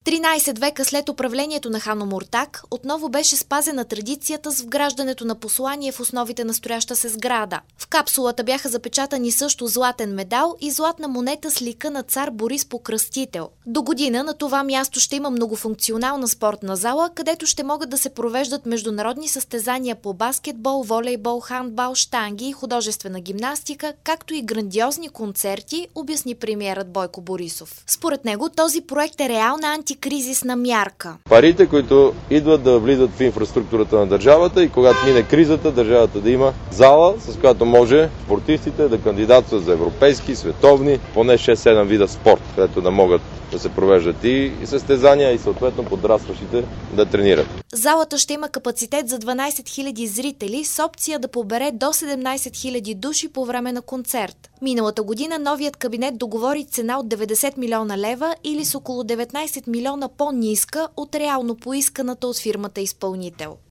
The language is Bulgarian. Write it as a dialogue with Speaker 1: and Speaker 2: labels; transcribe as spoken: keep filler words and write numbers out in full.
Speaker 1: тринайсет века след управлението на хан Омуртаг, отново беше спазена традицията с вграждането на послание в основите на строяща се сграда. В капсулата бяха запечатани също златен медал и златна монета с лика на цар Борис Покръстител. До година на това място ще има многофункционална спортна зала, където ще могат да се провеждат международни състезания по баскетбол, волейбол, хандбал, щанги и художествена гимнастика, както и грандиозни концерти, обясни премиерът Бойко Борисов. Според него този проект е реална антикризисна мярка.
Speaker 2: Парите, които идват да влизат в инфраструктурата на държавата и когато мине кризата, държавата да има зала, с която може спортистите да кандидатстват за европейски, световни, поне шест-седем вида спорт, където да могат да се провеждат и състезания и съответно подрастващите да тренират.
Speaker 1: Залата ще има капацитет за дванайсет хиляди зрители с опция да побере до седемнайсет хиляди души по време на концерт. Миналата година новият кабинет договори цена от деветдесет милиона лева или с около деветнайсет милиона по-ниска от реално поисканата от фирмата изпълнител.